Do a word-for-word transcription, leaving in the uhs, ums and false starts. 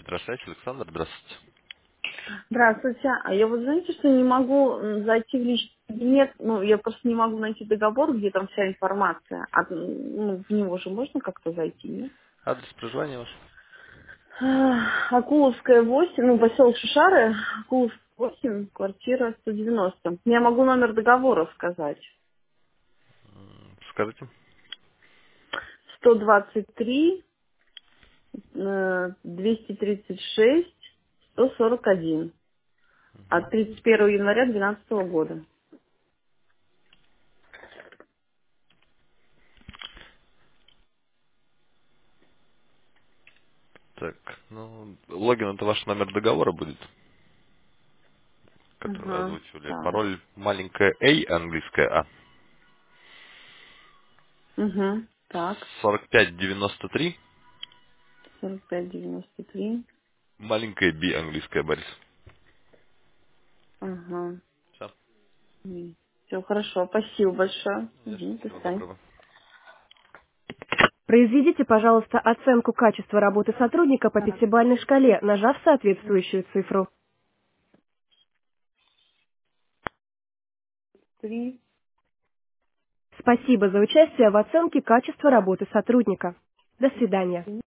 Электросвязь, Александр, здравствуйте. Здравствуйте. А я вот знаете, что не могу м, зайти в личный кабинет, ну, я просто не могу найти договор, где там вся информация. А, м, ну, в него же можно как-то зайти, нет? Адрес проживания ваш? Ах, Акуловская восемь, ну, поселок Шишары, Акуловская восемь, квартира сто девяносто. Я могу номер договора сказать. М, Скажите. сто двадцать три, э, двести тридцать шесть, сто сорок один. От тридцать первого января двенадцатого года. Так, ну, логин это ваш номер договора будет, который вы Ага, озвучивали. так. Пароль маленькая A, английская А. Угу, так. сорок пять девяносто три, сорок пять девяносто три. маленькая B, английская Борис. Ага. Все. Все хорошо. Спасибо большое. Не за что. Угу, до Всего свидания. доброго. Произведите, пожалуйста, оценку качества работы сотрудника по Так. пятибалльной шкале, нажав соответствующую цифру. Три. Мгм. Спасибо за участие в оценке качества работы сотрудника. До свидания.